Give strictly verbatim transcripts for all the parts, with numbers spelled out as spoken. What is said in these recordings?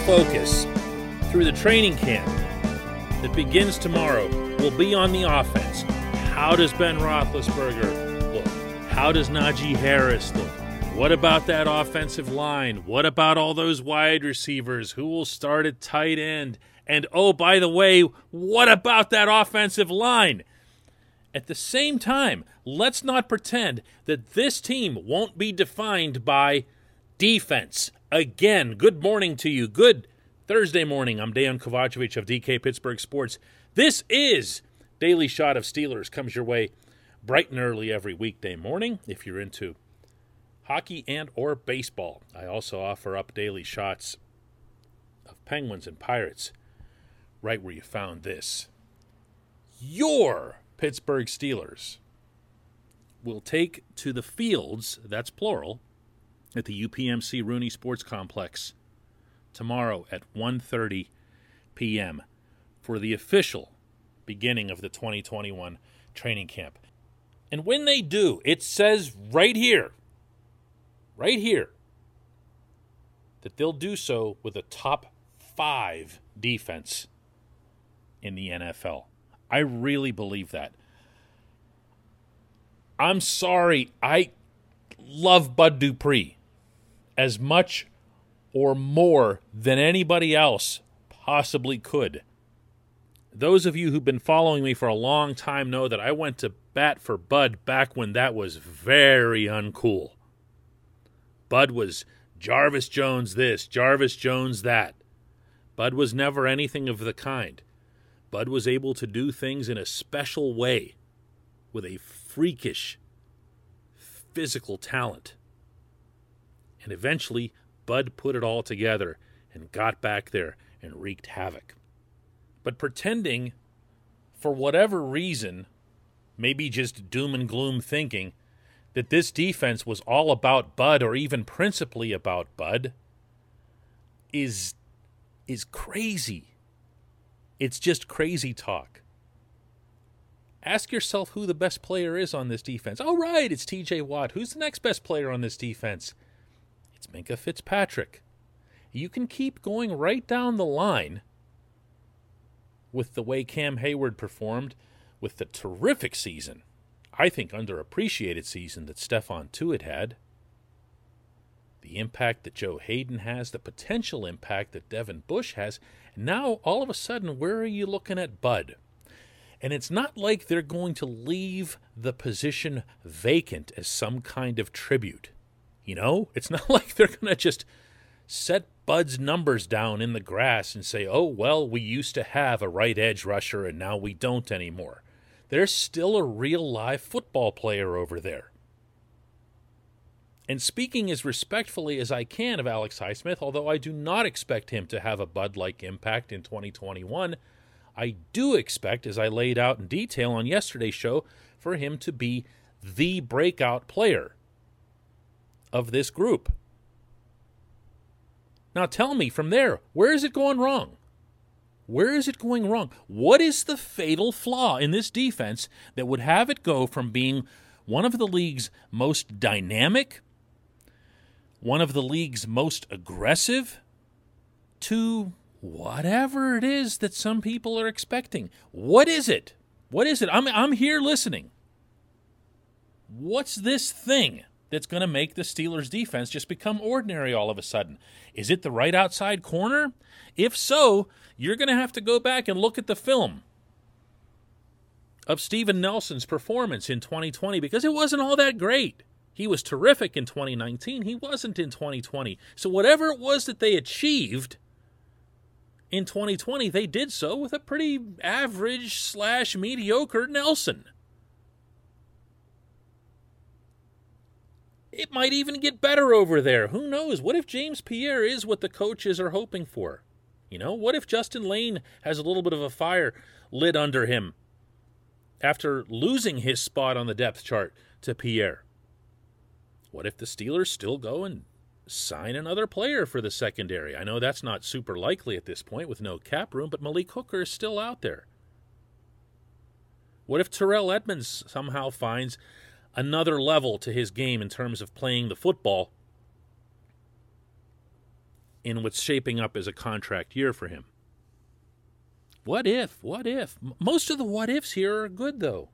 focus through the training camp that begins tomorrow will be on the offense. How does Ben Roethlisberger look? How does Najee Harris look? What about that offensive line? What about all those wide receivers? Who will start at tight end? And oh, by the way, what about that offensive line? At the same time, let's not pretend that this team won't be defined by defense. Again, good morning to you. Good Thursday morning. I'm Dejan Kovacevic of D K Pittsburgh Sports. This is Daily Shot of Steelers. Comes your way bright and early every weekday morning if you're into hockey and or baseball. I also offer up daily shots of Penguins and Pirates right where you found this. Your Pittsburgh Steelers will take to the fields, that's plural, at the U P M C Rooney Sports Complex tomorrow at one thirty p.m. for the official beginning of the twenty twenty-one training camp. And when they do, it says right here, right here, that they'll do so with a top five defense in the N F L. I really believe that. I'm sorry, I love Bud Dupree as much or more than anybody else possibly could. Those of you who've been following me for a long time know that I went to bat for Bud back when that was very uncool. Bud was Jarvis Jones this, Jarvis Jones that. Bud was never anything of the kind. Bud was able to do things in a special way with a freakish physical talent. And eventually, Bud put it all together and got back there and wreaked havoc. But pretending, for whatever reason, maybe just doom and gloom thinking, that this defense was all about Bud or even principally about Bud is, is crazy. It's just crazy talk. Ask yourself who the best player is on this defense. Oh, right, it's T J Watt. Who's the next best player on this defense? It's Minkah Fitzpatrick. You can keep going right down the line with the way Cam Hayward performed, with the terrific season, I think underappreciated season that Stephon Tuitt had, the impact that Joe Hayden has, the potential impact that Devin Bush has. And now, all of a sudden, where are you looking at Bud? And it's not like they're going to leave the position vacant as some kind of tribute. You know, it's not like they're going to just set Bud's numbers down in the grass and say, oh, well, we used to have a right edge rusher and now we don't anymore. There's still a real live football player over there. And speaking as respectfully as I can of Alex Highsmith, although I do not expect him to have a Bud-like impact in twenty twenty-one, I do expect, as I laid out in detail on yesterday's show, for him to be the breakout player of this group. Now tell me from there, where is it going wrong? Where is it going wrong? What is the fatal flaw in this defense that would have it go from being one of the league's most dynamic, one of the league's most aggressive, to whatever it is that some people are expecting? What is it? What is it? I'm I'm here listening. What's this thing that's going to make the Steelers' defense just become ordinary all of a sudden? Is it the right outside corner? If so, you're going to have to go back and look at the film of Steven Nelson's performance in twenty twenty, because it wasn't all that great. He was terrific in twenty nineteen. He wasn't in twenty twenty. So whatever it was that they achieved in twenty twenty, they did so with a pretty average slash mediocre Nelson. It might even get better over there. Who knows? What if James Pierre is what the coaches are hoping for? You know, what if Justin Lane has a little bit of a fire lit under him after losing his spot on the depth chart to Pierre? What if the Steelers still go and sign another player for the secondary? I know that's not super likely at this point with no cap room, but Malik Hooker is still out there. What if Terrell Edmonds somehow finds another level to his game in terms of playing the football in what's shaping up as a contract year for him. What if? What if? Most of the what ifs here are good, though.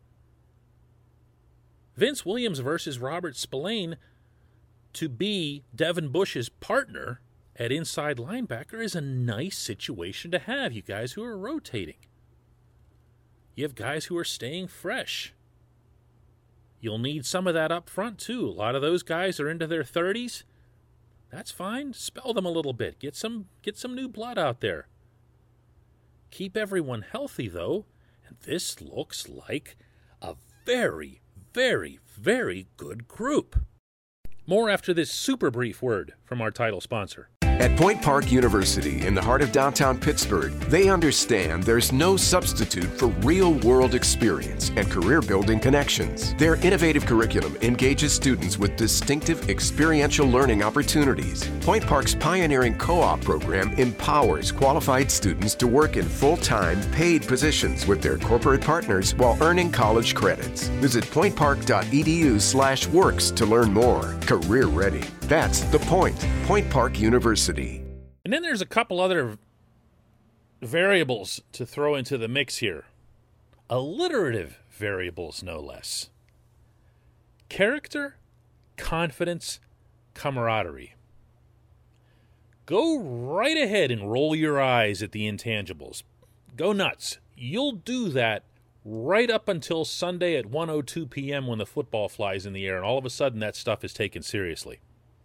Vince Williams versus Robert Spillane to be Devin Bush's partner at inside linebacker is a nice situation to have. You guys who are rotating. You have guys who are staying fresh. You'll need some of that up front, too. A lot of those guys are into their thirties. That's fine. Spell them a little bit. Get some, get some new blood out there. Keep everyone healthy, though, and this looks like a very, very, very good group. More after this super brief word from our title sponsor. At Point Park University, in the heart of downtown Pittsburgh, they understand there's no substitute for real-world experience and career-building connections. Their innovative curriculum engages students with distinctive experiential learning opportunities. Point Park's pioneering co-op program empowers qualified students to work in full-time, paid positions with their corporate partners while earning college credits. Visit pointpark.edu slash works to learn more. Career ready. That's the point. Point Park University. And then there's a couple other variables to throw into the mix here. Alliterative variables, no less. Character, confidence, camaraderie. Go right ahead and roll your eyes at the intangibles. Go nuts. You'll do that right up until Sunday at one oh two p.m. when the football flies in the air, and all of a sudden that stuff is taken seriously.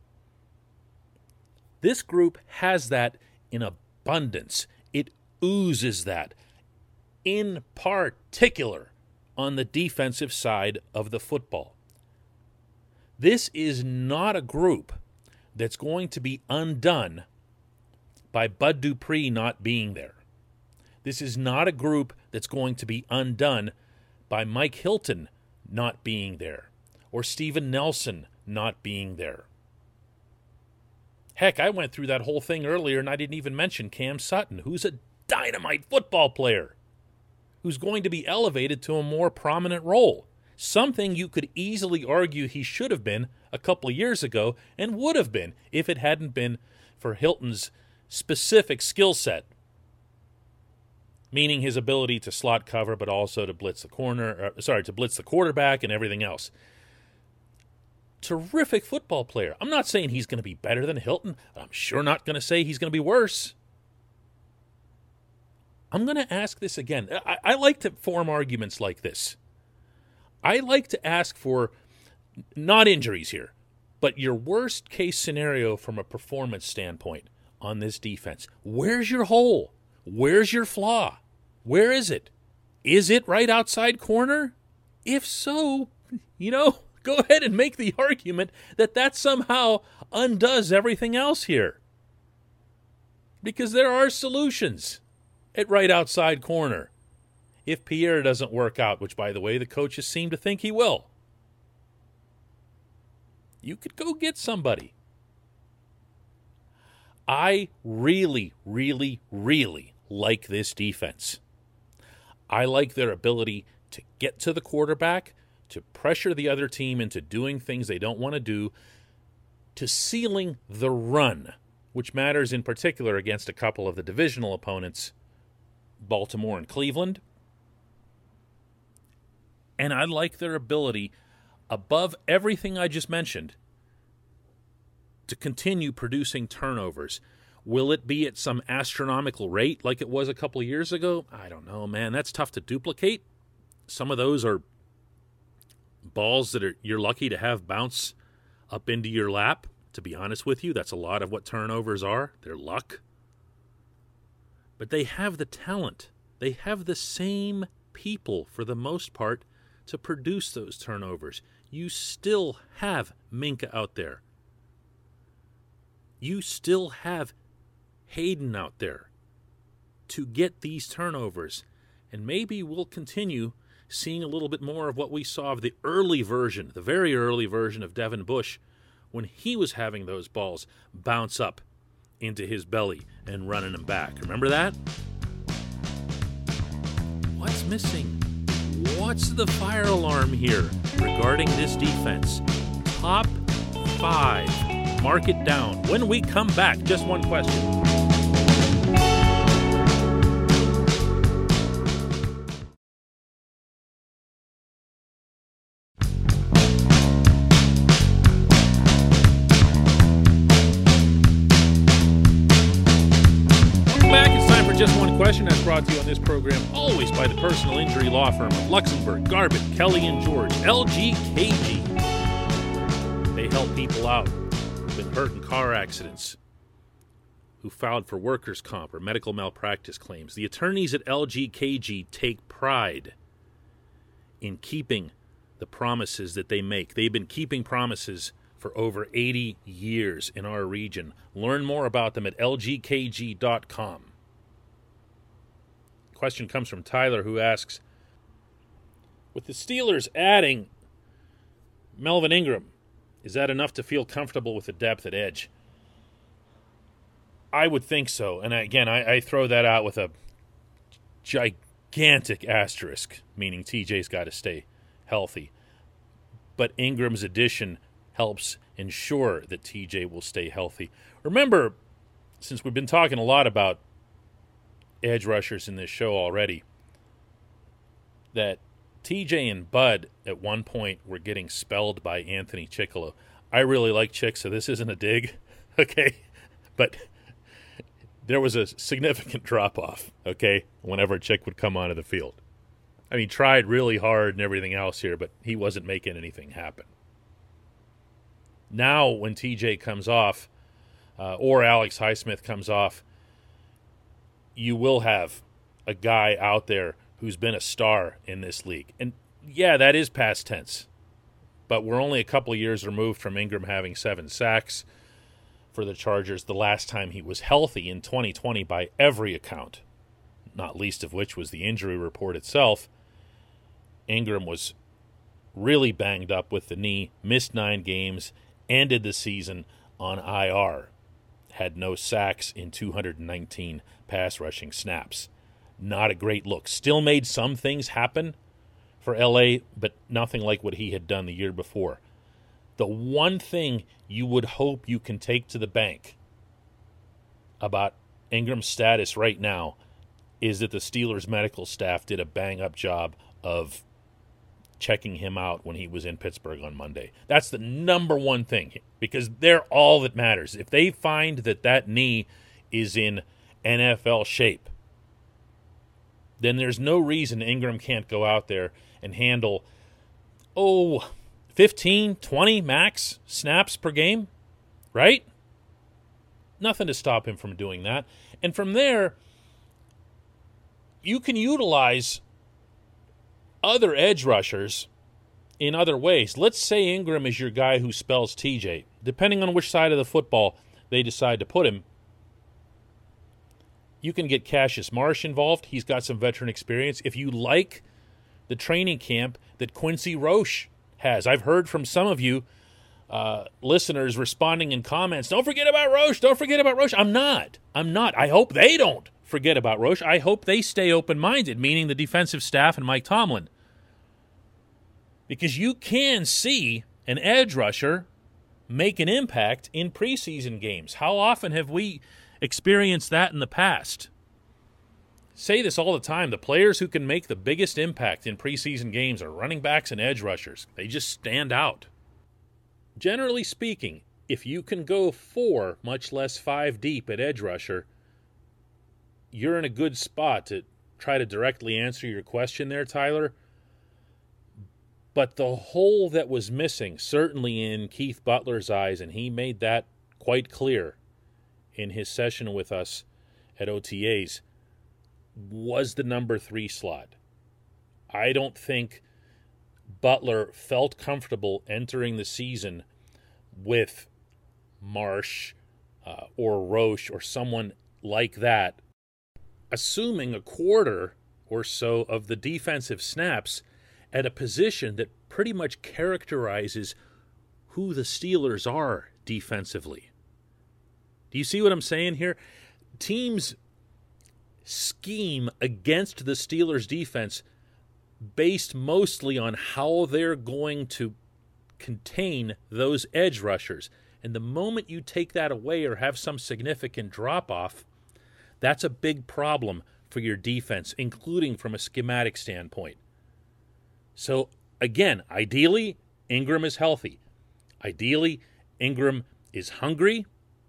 This group has that in abundance. It oozes that, in particular on the defensive side of the football. This is not a group that's going to be undone by Bud Dupree not being there. This is not a group that's going to be undone by Mike Hilton not being there or Steven Nelson not being there. Heck, I went through that whole thing earlier and I didn't even mention Cam Sutton, who's a dynamite football player, who's going to be elevated to a more prominent role. Something you could easily argue he should have been a couple of years ago and would have been if it hadn't been for Hilton's specific skill set, meaning his ability to slot cover but also to blitz the corner, or, sorry, to blitz the quarterback and everything else. Terrific football player. I'm not saying he's going to be better than Hilton. I'm sure not going to say he's going to be worse. I'm going to ask this again. I, I like to form arguments like this. I like to ask for not injuries here, but your worst case scenario from a performance standpoint on this defense. Where's your hole? Where's your flaw? Where is it? Is it right outside corner? If so, you know, go ahead and make the argument that that somehow undoes everything else here. Because there are solutions at right outside corner if Pierre doesn't work out, which, by the way, the coaches seem to think he will. You could go get somebody. I really, really, really like this defense. I like their ability to get to the quarterback, to pressure the other team into doing things they don't want to do, to sealing the run, which matters in particular against a couple of the divisional opponents, Baltimore and Cleveland. And I like their ability, above everything I just mentioned, to continue producing turnovers. Will it be at some astronomical rate like it was a couple of years ago? I don't know, man. That's tough to duplicate. Some of those are balls that are you're lucky to have bounce up into your lap. To be honest with you, that's a lot of what turnovers are. They're luck. But they have the talent. They have the same people, for the most part, to produce those turnovers. You still have Minka out there. You still have Hayden out there to get these turnovers. And maybe we'll continue seeing a little bit more of what we saw of the early version, the very early version of Devin Bush, when he was having those balls bounce up into his belly and running them back. Remember that? What's missing? What's the fire alarm here regarding this defense? Top five Mark it down. When we come back, just one question. Just one question that's brought to you on this program, always by the personal injury law firm of Luxembourg, Garbutt, Kelly and George, L G K G. They help people out who've been hurt in car accidents, who filed for workers' comp or medical malpractice claims. The attorneys at L G K G take pride in keeping the promises that they make. They've been keeping promises for over eighty years in our region. Learn more about them at L G K G dot com. Question comes from Tyler, who asks, with the Steelers adding Melvin Ingram, is that enough to feel comfortable with the depth at edge? I would think so. And again, I, I throw that out with a gigantic asterisk, meaning T J's got to stay healthy. But Ingram's addition helps ensure that T J will stay healthy. Remember, since we've been talking a lot about edge rushers in this show already, that T J and Bud at one point were getting spelled by Anthony Chickillo. I really like Chick, so this isn't a dig, okay? But there was a significant drop-off, okay, whenever Chick would come onto the field. I mean, tried really hard and everything else here, but he wasn't making anything happen. Now, when T J comes off, uh, or Alex Highsmith comes off, you will have a guy out there who's been a star in this league. And yeah, that is past tense. But we're only a couple of years removed from Ingram having seven sacks for the Chargers the last time he was healthy in twenty twenty by every account, not least of which was the injury report itself. Ingram was really banged up with the knee, missed nine games, ended the season on I R. Had no sacks in two hundred nineteen pass rushing snaps. Not a great look. Still made some things happen for L A, but nothing like what he had done the year before. The one thing you would hope you can take to the bank about Ingram's status right now is that the Steelers medical staff did a bang-up job of checking him out when he was in Pittsburgh on Monday. That's the number one thing, because they're all that matters. If they find that that knee is in N F L shape, then there's no reason Ingram can't go out there and handle, oh, fifteen, twenty max snaps per game, right? Nothing to stop him from doing that. And from there, you can utilize other edge rushers in other ways. Let's say Ingram is your guy who spells T J. Depending on which side of the football they decide to put him, you can get Cassius Marsh involved. He's got some veteran experience. If you like the training camp that Quincy Roche has, I've heard from some of you uh, listeners responding in comments, don't forget about Roche, don't forget about Roche. I'm not. I'm not. I hope they don't forget about Roche. I hope they stay open-minded, meaning the defensive staff and Mike Tomlin. Because you can see an edge rusher make an impact in preseason games. How often have we experienced that in the past? Say this all the time. The players who can make the biggest impact in preseason games are running backs and edge rushers. They just stand out. Generally speaking, if you can go four, much less five deep at edge rusher, you're in a good spot to try to directly answer your question there, Tyler. But the hole that was missing, certainly in Keith Butler's eyes, and he made that quite clear in his session with us at O T As, was the number three slot. I don't think Butler felt comfortable entering the season with Marsh uh, or Roche or someone like that, assuming a quarter or so of the defensive snaps at a position that pretty much characterizes who the Steelers are defensively. Do you see what I'm saying here? Teams scheme against the Steelers' defense based mostly on how they're going to contain those edge rushers. And the moment you take that away or have some significant drop-off, that's a big problem for your defense, including from a schematic standpoint. So, again, ideally, Ingram is healthy. Ideally, Ingram is hungry,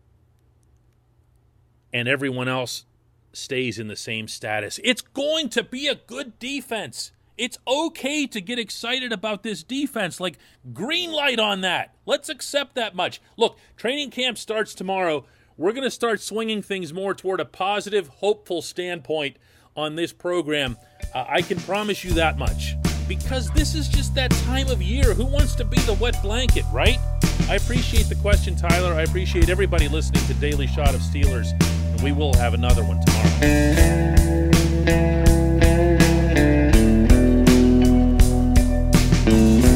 and everyone else stays in the same status. It's going to be a good defense. It's okay to get excited about this defense. Like, green light on that. Let's accept that much. Look, training camp starts tomorrow. We're going to start swinging things more toward a positive, hopeful standpoint on this program. Uh, I can promise you that much. Because this is just that time of year. Who wants to be the wet blanket, right? I appreciate the question, Tyler. I appreciate everybody listening to Daily Shot of Steelers. And we will have another one tomorrow.